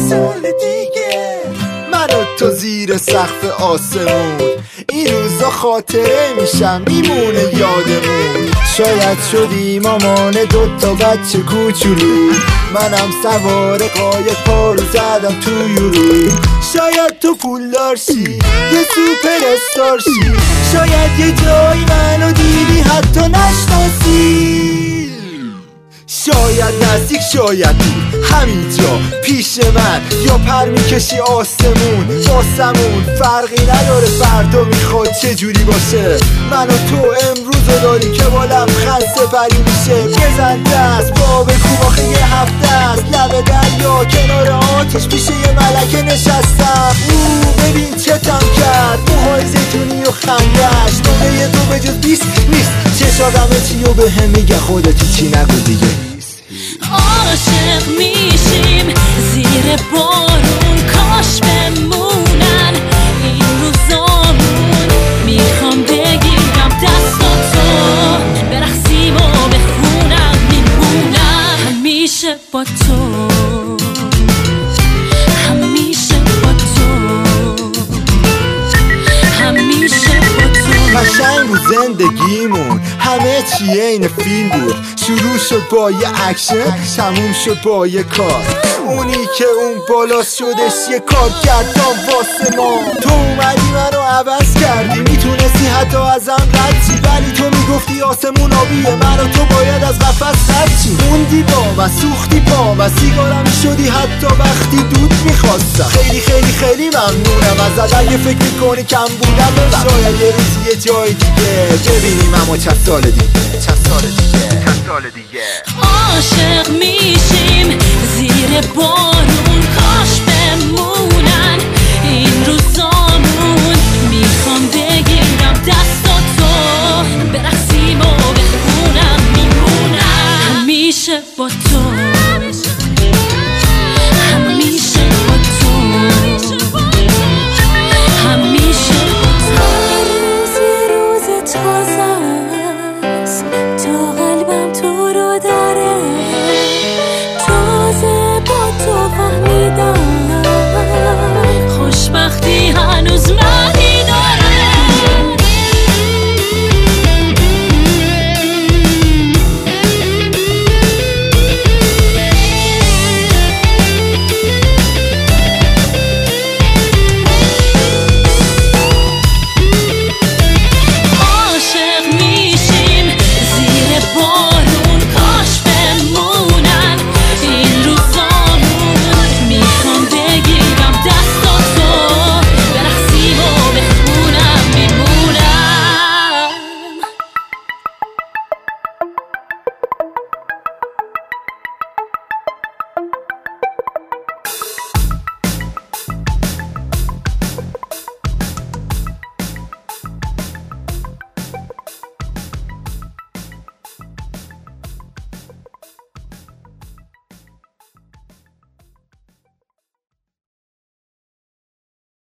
سال دیگه من و تو زیر سقف آسمون، این روزا خاطره میشم میمونه یادمون. شاید شدی مامان دوتا بچه کوچولو، منم سوار قایق پارو زدم تو یورو. شاید تو پولدار شی یه سوپر استار شی، شاید یه جایی منو دیدی حتی نشناسی. شاید نزدیک شاید دور همینجا پیش من، یا پر میکشی آسمون واسمون. فرقی نداره فردا میخواد چجوری باشه، من و تو امروزو داری که با لبخند سپری میشه. بزن دست پا بکوب آخه یه هفته است، لب دریا کنار آتیش پیش یه ملکه نشستم. ببین چتم کرد موهای زیتونی و خندش، نمره تو به جز 20 نیست. چشادمه چی و به هم میگه خودتی چی نگو دیگه. عاشق میشیم زیر بارون، کاش بمونن این روزامون. میخوام بگیرم دستاتو برقصیم و بخونم میمونم همیشه با تو، همیشه با تو، همیشه با تو. قشنگ بود زندگیمون همه چی عین فیلم بود، شروع شد با یه اکشن تموم شد با یه کار. اونی که اون بالا شدش یه کار کردم واسه ما، تو اومدی منو عوض کردی، میتونستی حتی ازم رد چی، ولی تو میگفتی آسمون آبیه، من و تو باید از قفس رد چی. موندی با و سوختی پا و سیگارم شدی حتی وقتی دود میخواستم. خیلی خیلی خیلی ممنونم ازت، اگه فکر میکنی کم بودم ببر. شاید یه روزی یه جای دیگه ببینیم، اما چند سال دیگه، چند سال دیگه، چند سال دیگه. عاشق میشیم زیر بارون، کاش بمونن این روزامون. میخوام بگیرم دستاتو برقصیم و بخونم میمونم همیشه با تو.